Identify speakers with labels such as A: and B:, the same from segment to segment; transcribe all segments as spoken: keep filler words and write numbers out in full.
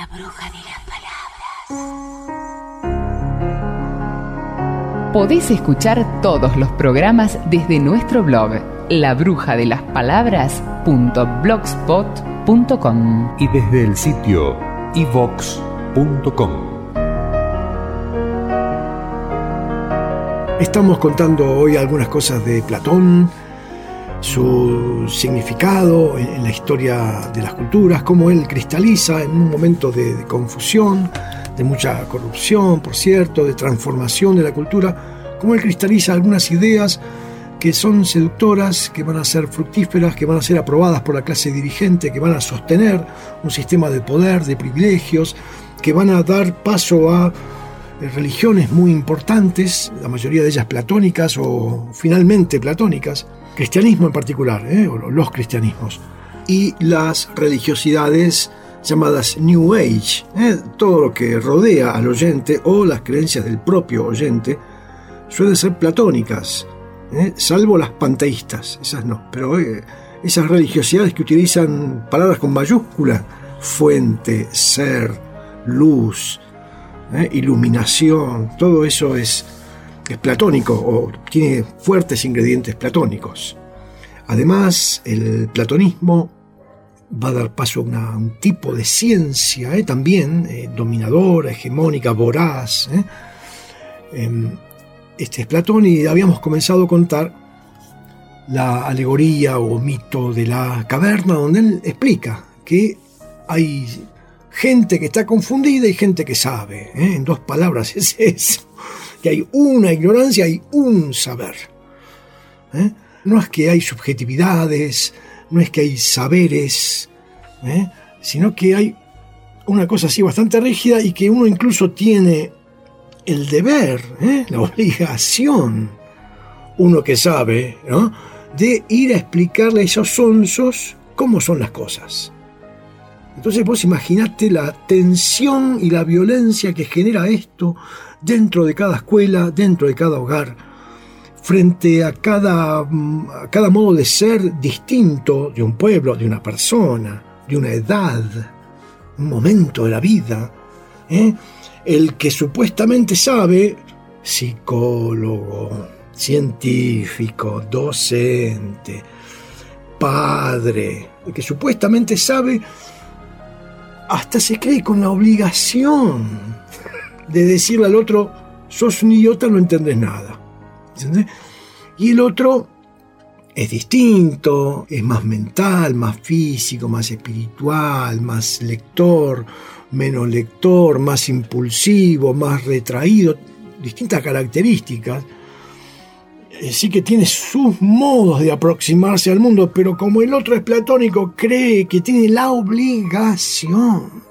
A: La bruja de las palabras.
B: Podés escuchar todos los programas desde nuestro blog la bruja de las palabras punto blogspot punto com
C: y desde el sitio i vox punto com.
D: Estamos contando hoy algunas cosas de Platón, su significado en la historia de las culturas, cómo él cristaliza en un momento de, de confusión, de mucha corrupción, por cierto, de transformación de la cultura, cómo él cristaliza algunas ideas que son seductoras, que van a ser fructíferas, que van a ser aprobadas por la clase dirigente, que van a sostener un sistema de poder, de privilegios, que van a dar paso a religiones muy importantes, la mayoría de ellas platónicas o finalmente platónicas, cristianismo en particular, ¿eh? o los cristianismos, y las religiosidades llamadas New Age, ¿eh? todo lo que rodea al oyente o las creencias del propio oyente suelen ser platónicas, ¿eh? salvo las panteístas, esas no, pero eh, esas religiosidades que utilizan palabras con mayúscula, fuente, ser, luz, ¿eh? iluminación, todo eso es, es platónico o tiene fuertes ingredientes platónicos. Además, el platonismo va a dar paso a una, un tipo de ciencia ¿eh? también eh, dominadora, hegemónica, voraz. ¿eh? Eh, este es Platón y habíamos comenzado a contar la alegoría o mito de la caverna, donde él explica que hay gente que está confundida y gente que sabe. ¿eh? En dos palabras es eso. Que hay una ignorancia y un saber. ¿eh? No es que hay subjetividades, no es que hay saberes, ¿eh? sino que hay una cosa así bastante rígida y que uno incluso tiene el deber, ¿eh? la obligación, uno que sabe, ¿no? de ir a explicarle a esos sonsos cómo son las cosas. Entonces vos imaginate la tensión y la violencia que genera esto dentro de cada escuela, dentro de cada hogar, frente a cada, a cada modo de ser distinto de un pueblo, de una persona, de una edad, un momento de la vida. ¿eh? El que supuestamente sabe, psicólogo, científico, docente, padre, el que supuestamente sabe, hasta se cree con la obligación de decirle al otro, sos un idiota, no entendés nada. ¿Entendés? Y el otro es distinto, es más mental, más físico, más espiritual, más lector, menos lector, más impulsivo, más retraído, distintas características. Sí que tiene sus modos de aproximarse al mundo, pero como el otro es platónico, cree que tiene la obligación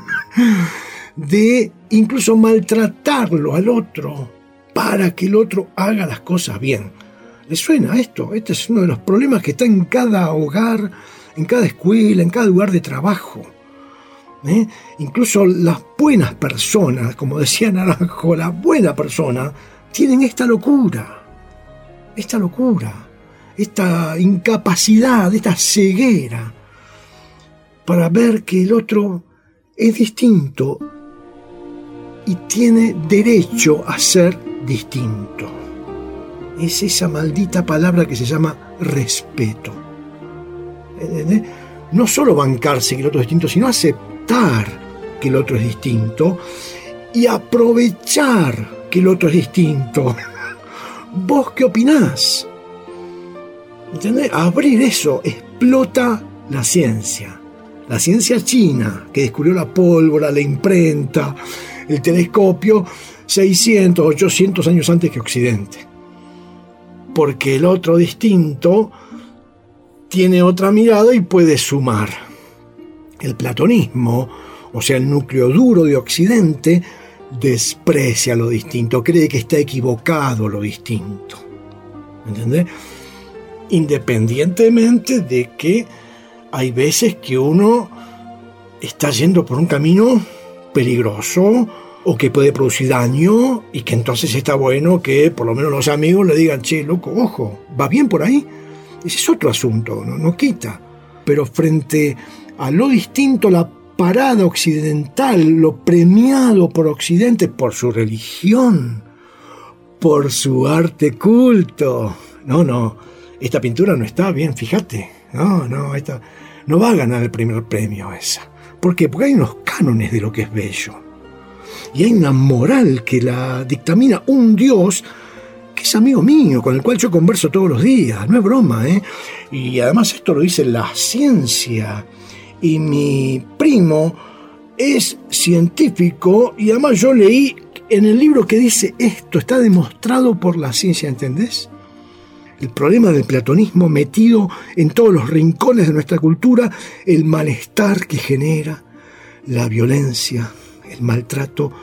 D: de incluso maltratarlo al otro para que el otro haga las cosas bien. ¿Les suena esto? Este es uno de los problemas que está en cada hogar, en cada escuela, en cada lugar de trabajo. ¿Eh? Incluso las buenas personas, como decía Naranjo, las buenas personas tienen esta locura. Esta locura, esta incapacidad, esta ceguera para ver que el otro es distinto y tiene derecho a ser distinto. Es esa maldita palabra que se llama respeto. ¿Entendés? No solo bancarse que el otro es distinto, sino aceptar que el otro es distinto y aprovechar que el otro es distinto. ¿Vos qué opinás? ¿Entendés? Abrir eso explota la ciencia. La ciencia china, que descubrió la pólvora, la imprenta, el telescopio, seiscientos, ochocientos años antes que Occidente. Porque el otro distinto tiene otra mirada y puede sumar. El platonismo, o sea, el núcleo duro de Occidente, desprecia lo distinto, cree que está equivocado lo distinto. ¿Entendés? Independientemente de que hay veces que uno está yendo por un camino peligroso o que puede producir daño y que entonces está bueno que por lo menos los amigos le digan, che, loco, ojo, ¿va bien por ahí? Ese es otro asunto, no, no quita. Pero frente a lo distinto, la parada occidental, lo premiado por Occidente, por su religión, por su arte culto. No, no, esta pintura no está bien, fíjate. No, no, esta no va a ganar el primer premio esa. ¿Por qué? Porque hay unos cánones de lo que es bello. Y hay una moral que la dictamina un Dios que es amigo mío, con el cual yo converso todos los días. No es broma, ¿eh? Y además esto lo dice la ciencia. Y mi primo es científico y además yo leí en el libro que dice esto, está demostrado por la ciencia, ¿entendés? El problema del platonismo metido en todos los rincones de nuestra cultura, el malestar que genera, la violencia, el maltrato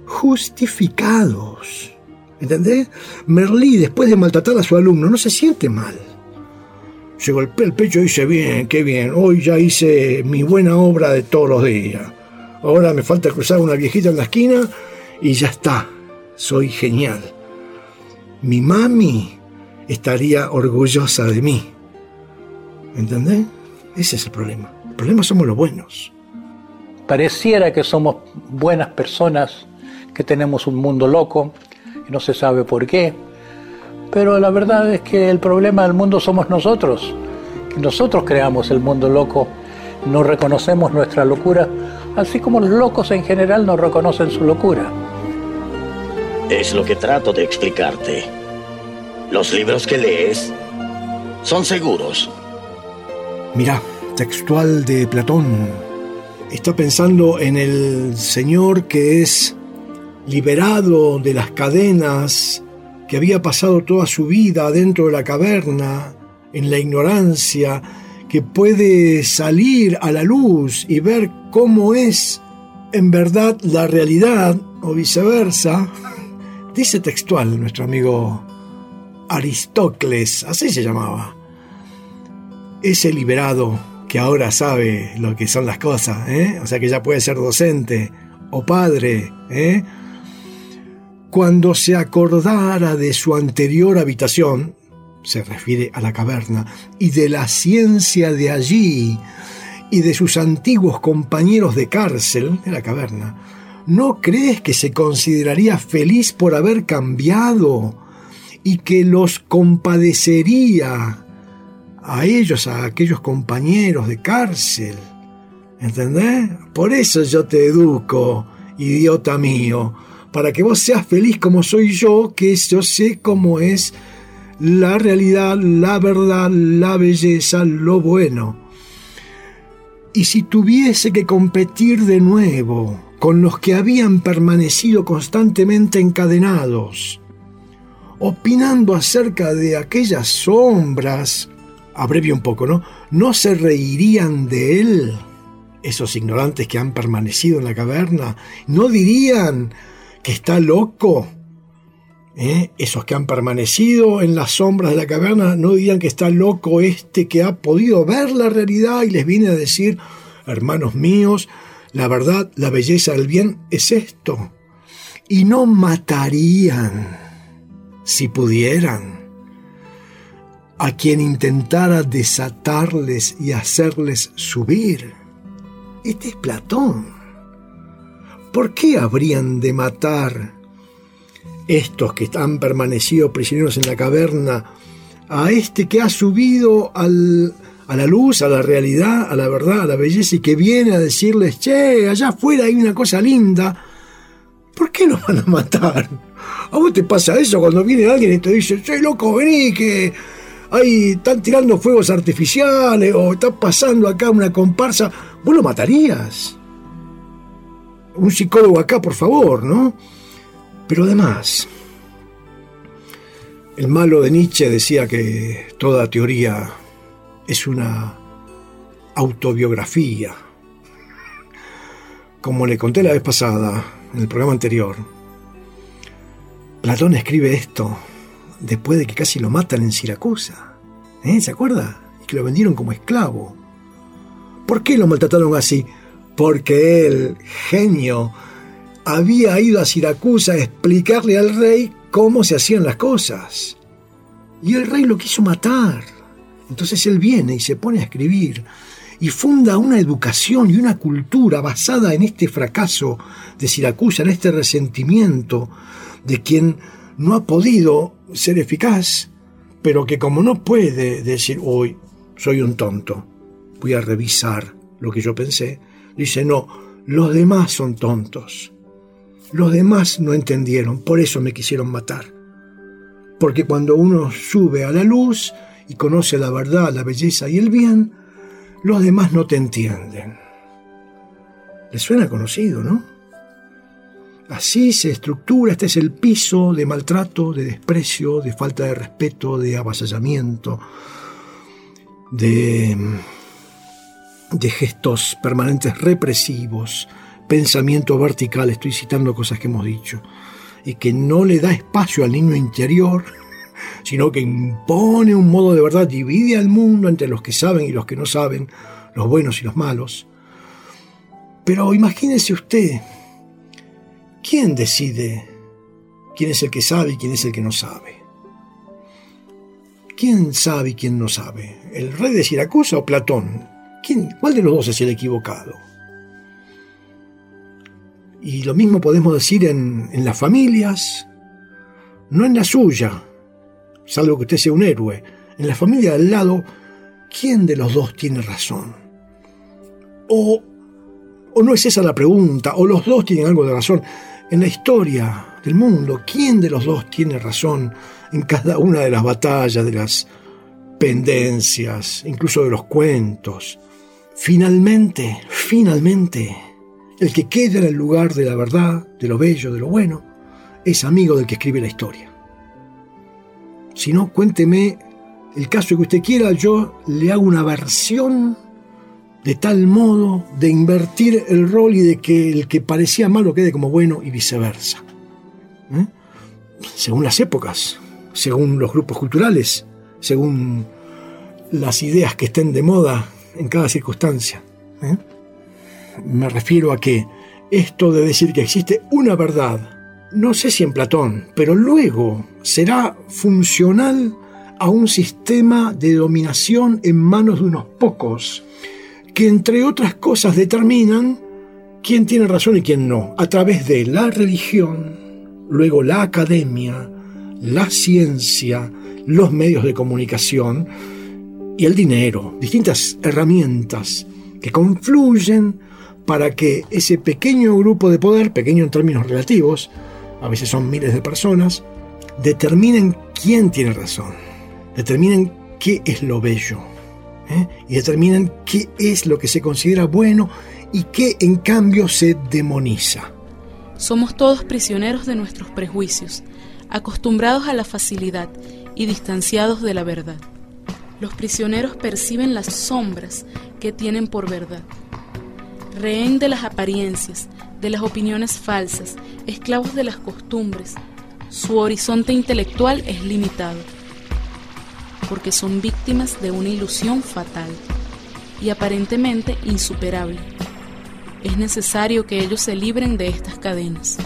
D: justificados. ¿Entendés? Merlí, después de maltratar a su alumno, no se siente mal. Se golpea el pecho y dice, bien, qué bien, hoy ya hice mi buena obra de todos los días. Ahora me falta cruzar una viejita en la esquina y ya está, soy genial. Mi mami estaría orgullosa de mí. ¿Entendés? Ese es el problema. El problema somos los buenos.
A: Pareciera que somos buenas personas, que tenemos un mundo loco, y no se sabe por qué. Pero la verdad es que el problema del mundo somos nosotros, que nosotros creamos el mundo loco, no reconocemos nuestra locura, así como los locos en general no reconocen su locura.
E: Es lo que trato de explicarte. Los libros que lees son seguros.
D: Mirá, textual de Platón. Está pensando en el señor que es liberado de las cadenas, que había pasado toda su vida dentro de la caverna, en la ignorancia, que puede salir a la luz y ver cómo es en verdad la realidad, o viceversa. Dice textual nuestro amigo Aristócles, así se llamaba. Ese liberado que ahora sabe lo que son las cosas, ¿eh? O sea que ya puede ser docente o padre, ¿eh? Cuando se acordara de su anterior habitación, se refiere a la caverna, y de la ciencia de allí, y de sus antiguos compañeros de cárcel, de la caverna, ¿no crees que se consideraría feliz por haber cambiado y que los compadecería a ellos, a aquellos compañeros de cárcel? ¿Entendés? Por eso yo te educo, idiota mío, para que vos seas feliz como soy yo, que yo sé cómo es la realidad, la verdad, la belleza, lo bueno. Y si tuviese que competir de nuevo con los que habían permanecido constantemente encadenados, opinando acerca de aquellas sombras, abrevio un poco, ¿no? ¿No se reirían de él? Esos ignorantes que han permanecido en la caverna, ¿no dirían que está loco? ¿Eh? Esos que han permanecido en las sombras de la caverna, ¿no dirían que está loco este que ha podido ver la realidad y les viene a decir, hermanos míos, la verdad, la belleza del bien es esto? Y no matarían, si pudieran, a quien intentara desatarles y hacerles subir. Este es Platón. ¿Por qué habrían de matar estos que han permanecido prisioneros en la caverna a este que ha subido al, a la luz, a la realidad, a la verdad, a la belleza, y que viene a decirles, che, allá afuera hay una cosa linda? ¿Por qué los van a matar? ¿A vos te pasa eso cuando viene alguien y te dice, che, loco, vení, que ahí están tirando fuegos artificiales o está pasando acá una comparsa? ¿Vos lo matarías? Un psicólogo acá, por favor, ¿no? Pero además, el malo de Nietzsche decía que toda teoría es una autobiografía. Como le conté la vez pasada, en el programa anterior, Platón escribe esto después de que casi lo matan en Siracusa. ¿Eh? ¿Se acuerda? Y que lo vendieron como esclavo. ¿Por qué lo maltrataron así? Porque él, genio, había ido a Siracusa a explicarle al rey cómo se hacían las cosas. Y el rey lo quiso matar. Entonces él viene y se pone a escribir. y funda una educación y una cultura basada en este fracaso de Siracusa, en este resentimiento de quien no ha podido ser eficaz, pero que como no puede decir, hoy soy un tonto, voy a revisar lo que yo pensé, dice, no, los demás son tontos, los demás no entendieron, por eso me quisieron matar. Porque cuando uno sube a la luz y conoce la verdad, la belleza y el bien, los demás no te entienden. ¿Les suena conocido, no? Así se estructura, este es el piso de maltrato, de desprecio, de falta de respeto, de avasallamiento, de, de gestos permanentes represivos, pensamiento vertical, estoy citando cosas que hemos dicho, y que no le da espacio al niño interior, sino que impone un modo de verdad, divide al mundo entre los que saben y los que no saben, los buenos y los malos. Pero imagínese usted, ¿quién decide quién es el que sabe y quién es el que no sabe? ¿Quién sabe y quién no sabe? ¿El rey de Siracusa o Platón? ¿Quién, ¿Cuál de los dos es el equivocado? Y lo mismo podemos decir en, en las familias, no en la suya, salvo que usted sea un héroe. En la familia de al lado, ¿quién de los dos tiene razón? O, o no es esa la pregunta, o los dos tienen algo de razón. En la historia del mundo, ¿quién de los dos tiene razón en cada una de las batallas, de las pendencias, incluso de los cuentos? Finalmente, finalmente, el que queda en el lugar de la verdad, de lo bello, de lo bueno, es amigo del que escribe la historia. Si no, cuénteme el caso que usted quiera, yo le hago una versión de tal modo de invertir el rol y de que el que parecía malo quede como bueno y viceversa. ¿Eh? Según las épocas, según los grupos culturales, según las ideas que estén de moda en cada circunstancia. ¿Eh? Me refiero a que esto de decir que existe una verdad, no sé si en Platón, pero luego será funcional a un sistema de dominación en manos de unos pocos, que entre otras cosas determinan quién tiene razón y quién no, a través de la religión, luego la academia, la ciencia, los medios de comunicación y el dinero, distintas herramientas que confluyen para que ese pequeño grupo de poder, pequeño en términos relativos, a veces son miles de personas, determinen quién tiene razón, determinen qué es lo bello, ¿eh? y determinen qué es lo que se considera bueno y qué en cambio se demoniza.
F: Somos todos prisioneros de nuestros prejuicios, acostumbrados a la facilidad y distanciados de la verdad. Los prisioneros perciben las sombras que tienen por verdad. Rehén de las apariencias, de las opiniones falsas, esclavos de las costumbres, su horizonte intelectual es limitado, porque son víctimas de una ilusión fatal y aparentemente insuperable. Es necesario que ellos se libren de estas cadenas.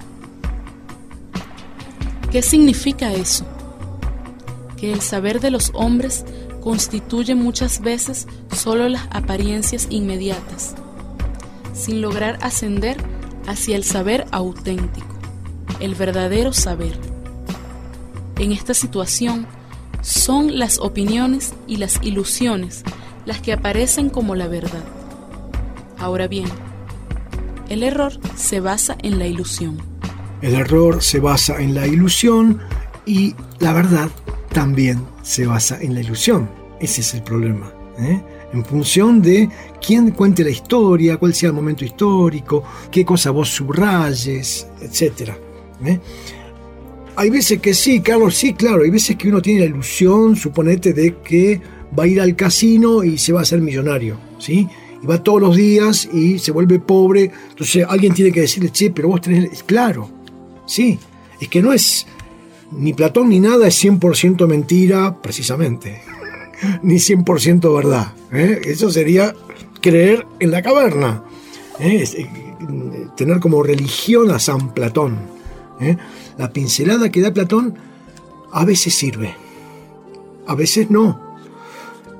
F: ¿Qué significa eso? Que el saber de los hombres constituye muchas veces solo las apariencias inmediatas, sin lograr ascender hacia el saber auténtico, el verdadero saber. En esta situación, son las opiniones y las ilusiones las que aparecen como la verdad. Ahora bien, el error se basa en la ilusión.
D: El error se basa en la ilusión y la verdad también se basa en la ilusión. Ese es el problema, ¿eh? En función de quién cuente la historia, cuál sea el momento histórico, qué cosa vos subrayes, etcétera. ¿Eh? Hay veces que sí, Carlos, sí, claro, hay veces que uno tiene la ilusión, suponete, de que va a ir al casino y se va a hacer millonario, ¿sí? Y va todos los días y se vuelve pobre, entonces alguien tiene que decirle, che, pero vos tenés... Claro, sí, es que no es ni Platón ni nada, es cien por ciento mentira, precisamente, ni cien por ciento verdad, ¿eh? Eso sería creer en la caverna, ¿eh? Es, eh, tener como religión a San Platón, ¿eh? La pincelada que da Platón a veces sirve, a veces no.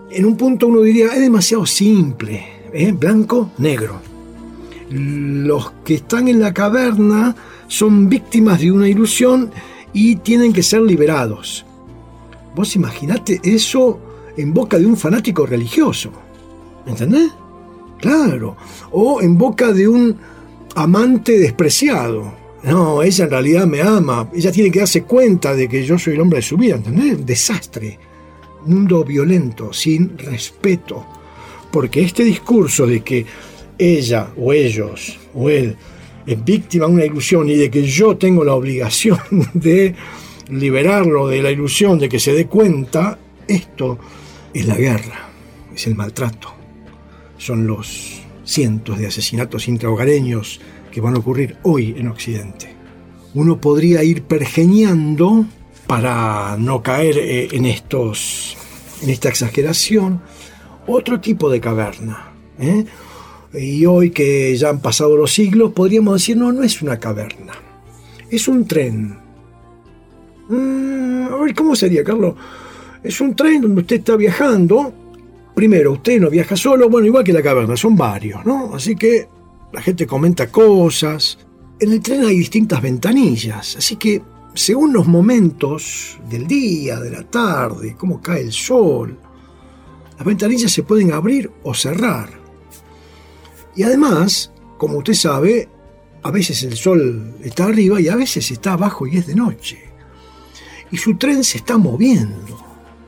D: En un punto uno diría, es demasiado simple, ¿eh? Blanco, negro. Los que están en la caverna son víctimas de una ilusión y tienen que ser liberados. Vos imaginate eso en boca de un fanático religioso, ¿entendés? Claro. O en boca de un amante despreciado. No, ella en realidad me ama. Ella tiene que darse cuenta de que yo soy el hombre de su vida, ¿entendés? Desastre. Mundo violento, sin respeto. Porque este discurso de que ella o ellos o él es víctima de una ilusión y de que yo tengo la obligación de liberarlo de la ilusión, de que se dé cuenta, esto es la guerra, es el maltrato. Son los cientos de asesinatos intrahogareños que van a ocurrir hoy en Occidente. Uno podría ir pergeñando para no caer en estos, en esta exageración, otro tipo de caverna, ¿eh? Y hoy que ya han pasado los siglos, podríamos decir, no, no es una caverna, es un tren. Mm, a ver, ¿cómo sería, Carlos? Es un tren donde usted está viajando. Primero, usted no viaja solo, bueno, igual que la caverna, son varios, ¿no? Así que la gente comenta cosas. En el tren hay distintas ventanillas, así que según los momentos del día, de la tarde, cómo cae el sol, las ventanillas se pueden abrir o cerrar. Y además, como usted sabe, a veces el sol está arriba y a veces está abajo y es de noche. Y su tren se está moviendo.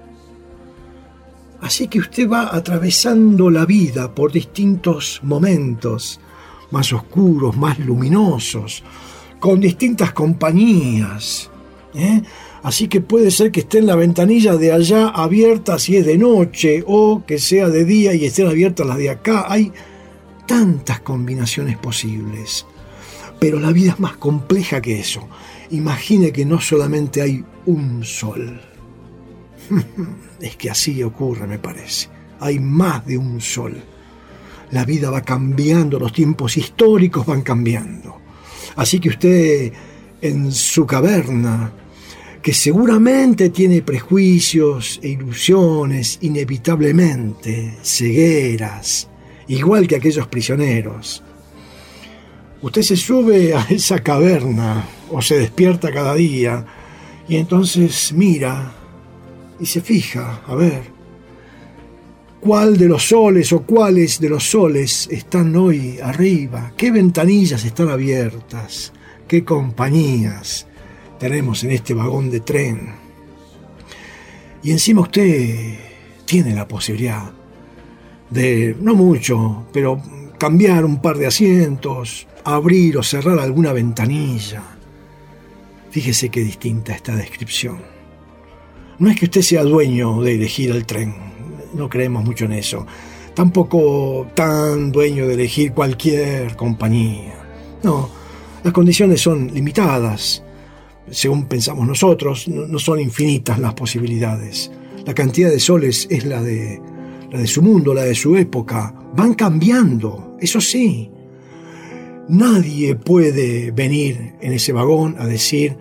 D: Así que usted va atravesando la vida por distintos momentos, más oscuros, más luminosos, con distintas compañías, ¿eh? Así que puede ser que esté en la ventanilla de allá abierta si es de noche, o que sea de día y estén abiertas las de acá. Hay tantas combinaciones posibles, pero la vida es más compleja que eso. Imagine que no solamente hay un sol. Es que así ocurre, me parece. Hay más de un sol. La vida va cambiando, los tiempos históricos van cambiando. Así que usted, en su caverna, que seguramente tiene prejuicios e ilusiones, inevitablemente, cegueras, igual que aquellos prisioneros, usted se sube a esa caverna o se despierta cada día y entonces mira y se fija, a ver, cuál de los soles o cuáles de los soles están hoy arriba, qué ventanillas están abiertas, qué compañías tenemos en este vagón de tren. Y encima usted tiene la posibilidad de, no mucho, pero cambiar un par de asientos, abrir o cerrar alguna ventanilla. Fíjese qué distinta esta descripción. No es que usted sea dueño de elegir el tren, no creemos mucho en eso. Tampoco tan dueño de elegir cualquier compañía. No, las condiciones son limitadas. Según pensamos nosotros, no son infinitas las posibilidades. La cantidad de soles es la de, la de su mundo, la de su época. Van cambiando, eso sí. Nadie puede venir en ese vagón a decir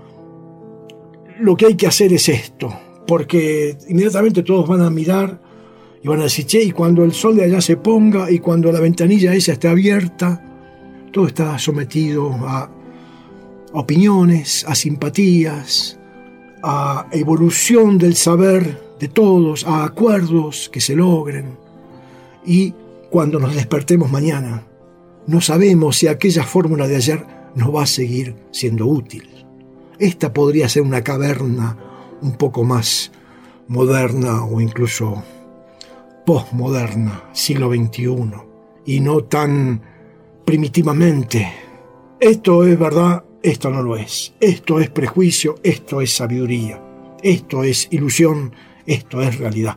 D: lo que hay que hacer es esto, porque inmediatamente todos van a mirar y van a decir, che, y cuando el sol de allá se ponga y cuando la ventanilla esa esté abierta, todo está sometido a opiniones, a simpatías, a evolución del saber de todos, a acuerdos que se logren. Y cuando nos despertemos mañana, no sabemos si aquella fórmula de ayer nos va a seguir siendo útil. Esta podría ser una caverna un poco más moderna o incluso postmoderna, siglo veintiuno, y no tan primitivamente. Esto es verdad, esto no lo es. Esto es prejuicio, esto es sabiduría. Esto es ilusión, esto es realidad.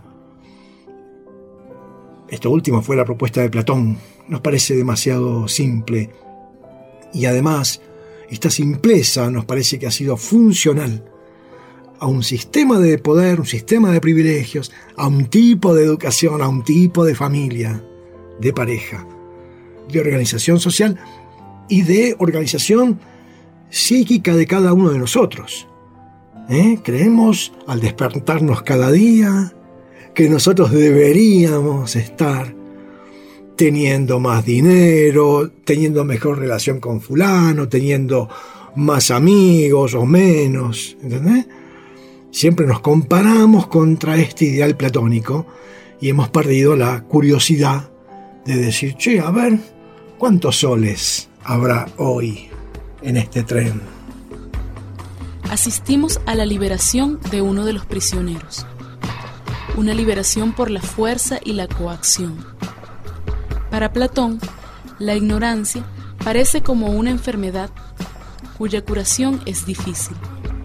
D: Esto último fue la propuesta de Platón. Nos parece demasiado simple. Y además, esta simpleza nos parece que ha sido funcional a un sistema de poder, un sistema de privilegios, a un tipo de educación, a un tipo de familia, de pareja, de organización social y de organización psíquica de cada uno de nosotros. ¿Eh? Creemos al despertarnos cada día que nosotros deberíamos estar teniendo más dinero, teniendo mejor relación con fulano, teniendo más amigos o menos, ¿entendés? Siempre nos comparamos contra este ideal platónico y hemos perdido la curiosidad de decir, che, a ver, ¿cuántos soles habrá hoy en este tren?
F: Asistimos a la liberación de uno de los prisioneros. Una liberación por la fuerza y la coacción. Para Platón, la ignorancia parece como una enfermedad cuya curación es difícil.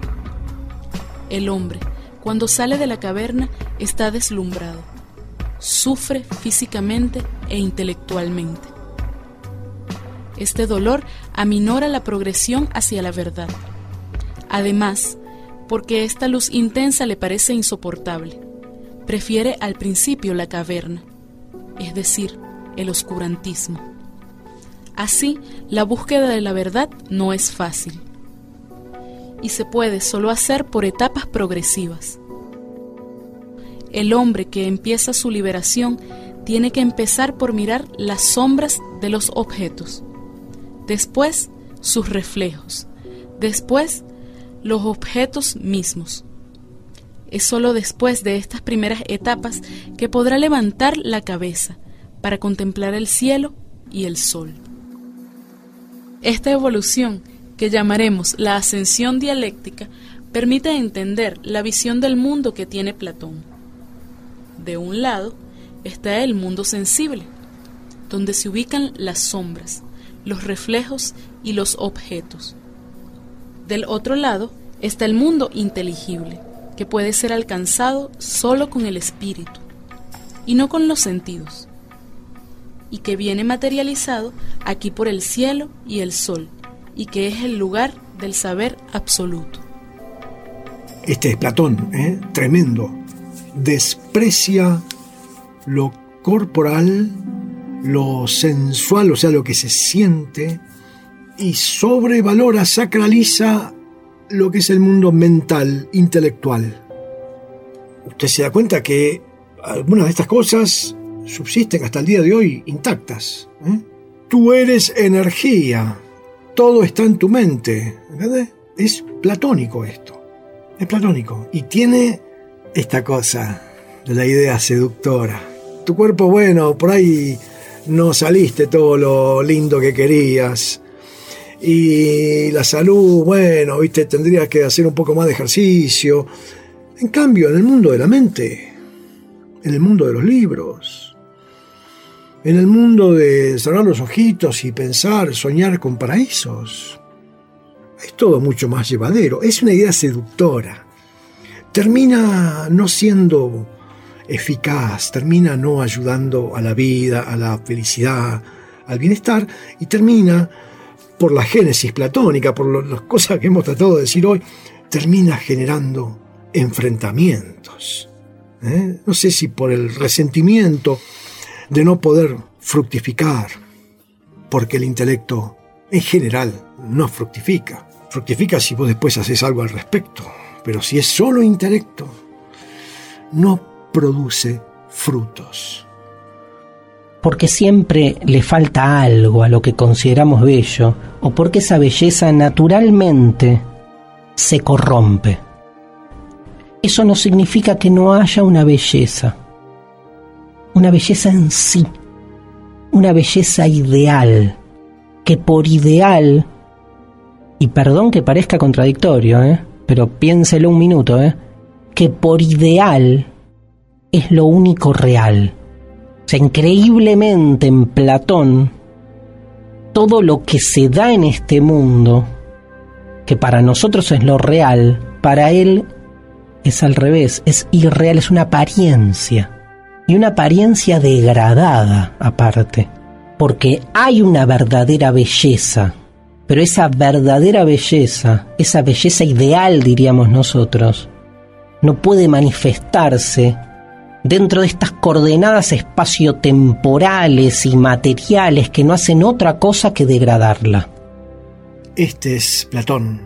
F: El hombre, cuando sale de la caverna, está deslumbrado. Sufre físicamente e intelectualmente. Este dolor aminora la progresión hacia la verdad. Además, porque esta luz intensa le parece insoportable, prefiere al principio la caverna, es decir, el oscurantismo. Así, la búsqueda de la verdad no es fácil y se puede solo hacer por etapas progresivas. El hombre que empieza su liberación tiene que empezar por mirar las sombras de los objetos, después sus reflejos, después los objetos mismos. Es solo después de estas primeras etapas que podrá levantar la cabeza para contemplar el cielo y el sol. Esta evolución, que llamaremos la ascensión dialéctica, permite entender la visión del mundo que tiene Platón. De un lado está el mundo sensible, donde se ubican las sombras, los reflejos y los objetos. Del otro lado está el mundo inteligible, que puede ser alcanzado solo con el espíritu y no con los sentidos, y que viene materializado aquí por el cielo y el sol, y que es el lugar del saber absoluto.
D: Este es Platón, ¿eh? Tremendo. Desprecia lo corporal, lo sensual, o sea, lo que se siente, y sobrevalora, sacraliza lo que es el mundo mental, intelectual. Usted se da cuenta que algunas de estas cosas subsisten hasta el día de hoy intactas, ¿eh? Tú eres energía, todo está en tu mente, ¿verdad? Es platónico esto, es platónico, y tiene esta cosa de la idea seductora. Tu cuerpo, bueno, por ahí no saliste todo lo lindo que querías, y la salud, bueno, viste, tendrías que hacer un poco más de ejercicio. En cambio, en el mundo de la mente, en el mundo de los libros, en el mundo de cerrar los ojitos y pensar, soñar con paraísos, es todo mucho más llevadero. Es una idea seductora. Termina no siendo eficaz, termina no ayudando a la vida, a la felicidad, al bienestar, y termina, por la génesis platónica, por lo, las cosas que hemos tratado de decir hoy, termina generando enfrentamientos. ¿Eh? No sé si por el resentimiento de no poder fructificar, porque el intelecto en general no fructifica. Fructifica si vos después haces algo al respecto, pero si es solo intelecto, no produce frutos.
G: Porque siempre le falta algo a lo que consideramos bello, o porque esa belleza naturalmente se corrompe. Eso no significa que no haya una belleza, una belleza en sí, una belleza ideal, que por ideal, y perdón que parezca contradictorio, ¿eh? pero piénselo un minuto, ¿eh? que por ideal es lo único real. O sea, increíblemente en Platón, todo lo que se da en este mundo, que para nosotros es lo real, para él es al revés, es irreal, es una apariencia. Y una apariencia degradada aparte, porque hay una verdadera belleza, pero esa verdadera belleza, esa belleza ideal diríamos nosotros, no puede manifestarse dentro de estas coordenadas espaciotemporales y materiales que no hacen otra cosa que degradarla.
D: Este es Platón,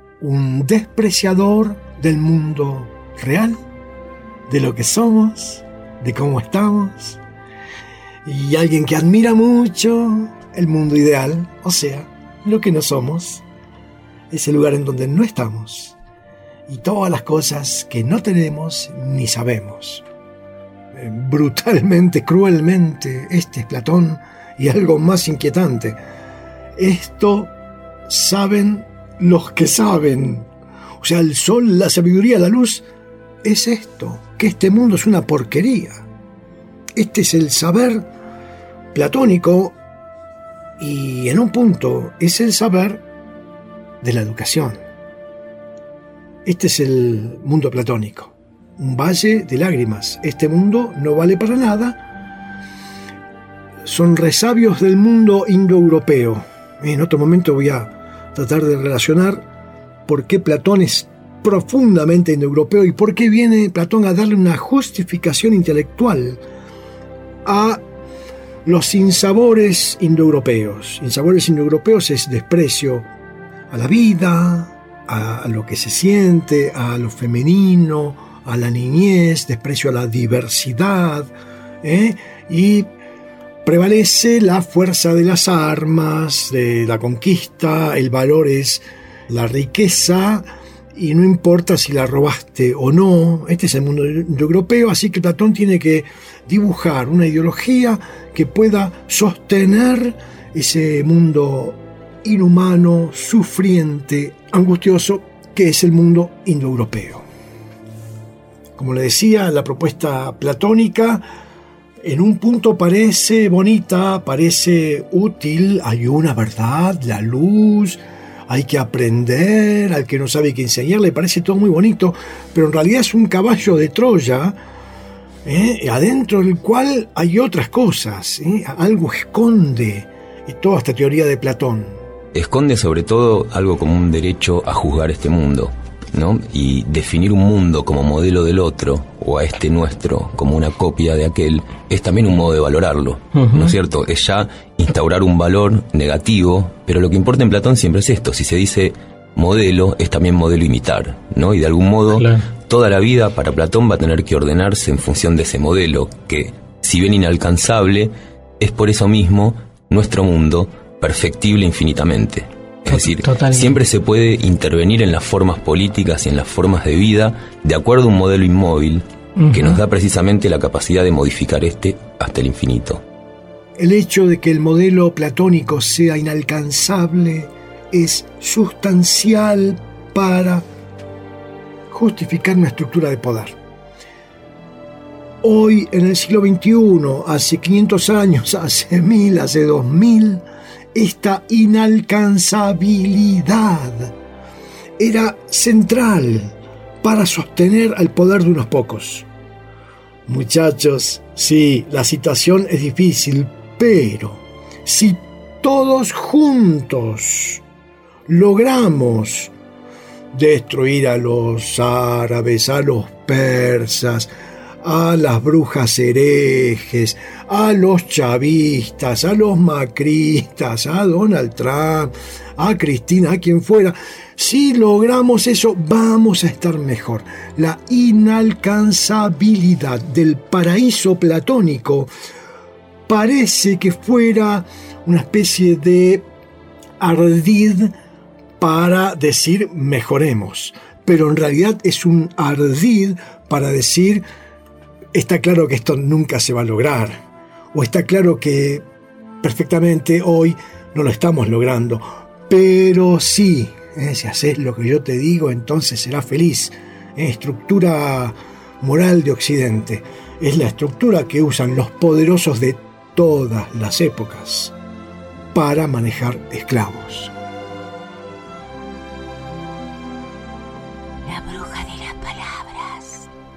D: un despreciador del mundo real, de lo que somos de cómo estamos, y alguien que admira mucho el mundo ideal, o sea, lo que no somos, ese lugar en donde no estamos, y todas las cosas que no tenemos ni sabemos. Brutalmente, cruelmente, este es Platón, y algo más inquietante. Esto saben los que saben. O sea, el sol, la sabiduría, la luz, es esto, que este mundo es una porquería. Este es el saber platónico, y en un punto es el saber de la educación. Este es el mundo platónico, un valle de lágrimas. Este mundo no vale para nada. Son resabios del mundo indoeuropeo. En otro momento voy a tratar de relacionar por qué Platón es profundamente indoeuropeo y por qué viene Platón a darle una justificación intelectual a los sinsabores indoeuropeos. Sinsabores indoeuropeos es desprecio a la vida, a lo que se siente, a lo femenino, a la niñez, desprecio a la diversidad, ¿eh? Y prevalece la fuerza de las armas, de la conquista, el valor es la riqueza, y no importa si la robaste o no. Este es el mundo indoeuropeo, así que Platón tiene que dibujar una ideología que pueda sostener ese mundo inhumano, sufriente, angustioso, que es el mundo indoeuropeo. Como le decía, la propuesta platónica en un punto parece bonita, parece útil, hay una verdad, la luz, hay que aprender, al que no sabe qué enseñarle, parece todo muy bonito, pero en realidad es un caballo de Troya, ¿eh? adentro del cual hay otras cosas, ¿eh? algo esconde toda esta teoría de Platón.
H: Esconde sobre todo algo como un derecho a juzgar este mundo, ¿no? Y definir un mundo como modelo del otro, o a este nuestro como una copia de aquel, es también un modo de valorarlo, uh-huh. ¿no es cierto? Es ya instaurar un valor negativo, pero lo que importa en Platón siempre es esto: si se dice modelo, es también modelo imitar, ¿no? Y de algún modo, claro, toda la vida para Platón va a tener que ordenarse en función de ese modelo, que, si bien inalcanzable, es por eso mismo nuestro mundo perfectible infinitamente. Es decir, Totalmente. Siempre se puede intervenir en las formas políticas y en las formas de vida de acuerdo a un modelo inmóvil, uh-huh, que nos da precisamente la capacidad de modificar este hasta el infinito.
D: El hecho de que el modelo platónico sea inalcanzable es sustancial para justificar una estructura de poder. Hoy, en el siglo veintiuno, hace quinientos años, hace mil, hace dos mil, esta inalcanzabilidad era central para sostener al poder de unos pocos. Muchachos, sí, la situación es difícil, pero si todos juntos logramos destruir a los árabes, a los persas, a las brujas herejes, a los chavistas, a los macristas, a Donald Trump, a Cristina, a quien fuera. Si logramos eso, vamos a estar mejor. La inalcanzabilidad del paraíso platónico parece que fuera una especie de ardid para decir mejoremos, pero en realidad es un ardid para decir está claro que esto nunca se va a lograr, o está claro que perfectamente hoy no lo estamos logrando, pero sí, eh, si haces lo que yo te digo, entonces serás feliz. Eh, estructura moral de Occidente es la estructura que usan los poderosos de todas las épocas para manejar esclavos.
I: La bruja de las palabras.